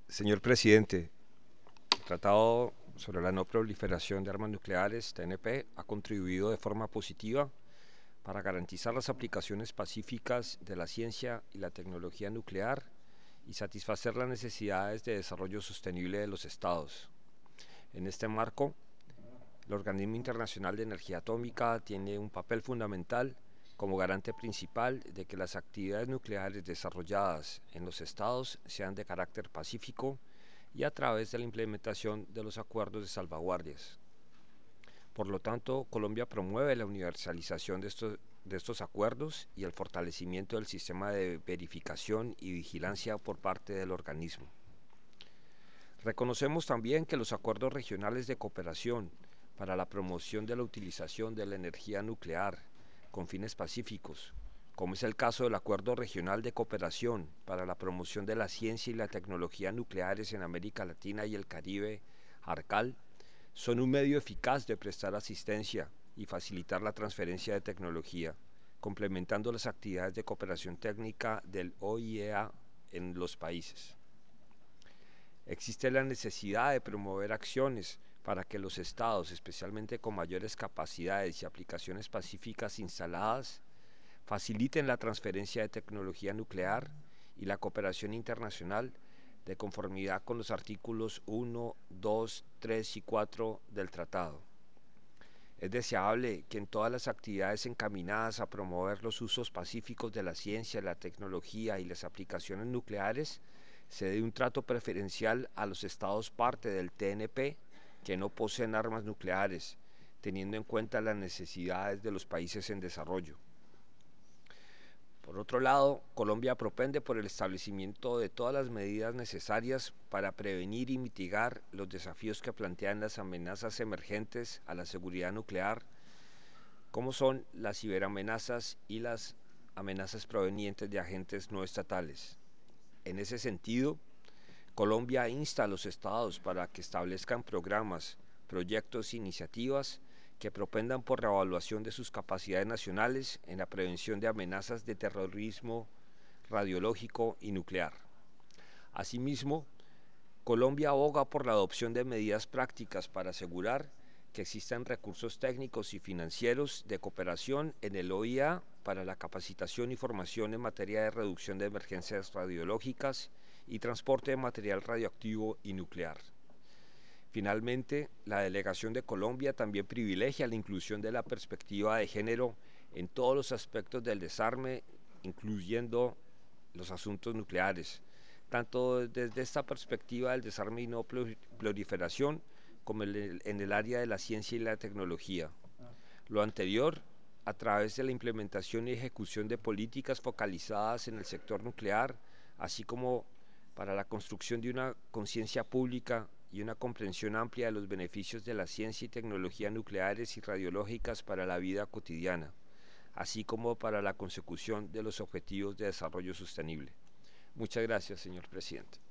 Señor presidente, el Tratado sobre la No Proliferación de Armas Nucleares, TNP, ha contribuido de forma positiva para garantizar las aplicaciones pacíficas de la ciencia y la tecnología nuclear y satisfacer las necesidades de desarrollo sostenible de los estados. En este marco, el Organismo Internacional de Energía Atómica tiene un papel fundamental como garante principal de que las actividades nucleares desarrolladas en los estados sean de carácter pacífico y a través de la implementación de los acuerdos de salvaguardias. Por lo tanto, Colombia promueve la universalización de estos acuerdos y el fortalecimiento del sistema de verificación y vigilancia por parte del organismo. Reconocemos también que los acuerdos regionales de cooperación para la promoción de la utilización de la energía nuclear con fines pacíficos, como es el caso del Acuerdo Regional de Cooperación para la Promoción de la Ciencia y la Tecnología Nucleares en América Latina y el Caribe, ARCAL, son un medio eficaz de prestar asistencia y facilitar la transferencia de tecnología, complementando las actividades de cooperación técnica del OIEA en los países. Existe la necesidad de promover acciones para que los estados, especialmente con mayores capacidades y aplicaciones pacíficas instaladas, faciliten la transferencia de tecnología nuclear y la cooperación internacional de conformidad con los artículos 1, 2, 3 y 4 del tratado. Es deseable que en todas las actividades encaminadas a promover los usos pacíficos de la ciencia, la tecnología y las aplicaciones nucleares se dé un trato preferencial a los estados parte del TNP que no poseen armas nucleares, teniendo en cuenta las necesidades de los países en desarrollo. Por otro lado, Colombia propende por el establecimiento de todas las medidas necesarias para prevenir y mitigar los desafíos que plantean las amenazas emergentes a la seguridad nuclear, como son las ciberamenazas y las amenazas provenientes de agentes no estatales. En ese sentido, Colombia insta a los estados para que establezcan programas, proyectos e iniciativas que propendan por la evaluación de sus capacidades nacionales en la prevención de amenazas de terrorismo radiológico y nuclear. Asimismo, Colombia aboga por la adopción de medidas prácticas para asegurar que existan recursos técnicos y financieros de cooperación en el OIA para la capacitación y formación en materia de reducción de emergencias radiológicas y transporte de material radioactivo y nuclear. Finalmente, la delegación de Colombia también privilegia la inclusión de la perspectiva de género en todos los aspectos del desarme, incluyendo los asuntos nucleares, tanto desde esta perspectiva del desarme y no proliferación, como en el área de la ciencia y la tecnología. Lo anterior, a través de la implementación y ejecución de políticas focalizadas en el sector nuclear, así como para la construcción de una conciencia pública y una comprensión amplia de los beneficios de la ciencia y tecnología nucleares y radiológicas para la vida cotidiana, así como para la consecución de los objetivos de desarrollo sostenible. Muchas gracias, señor presidente.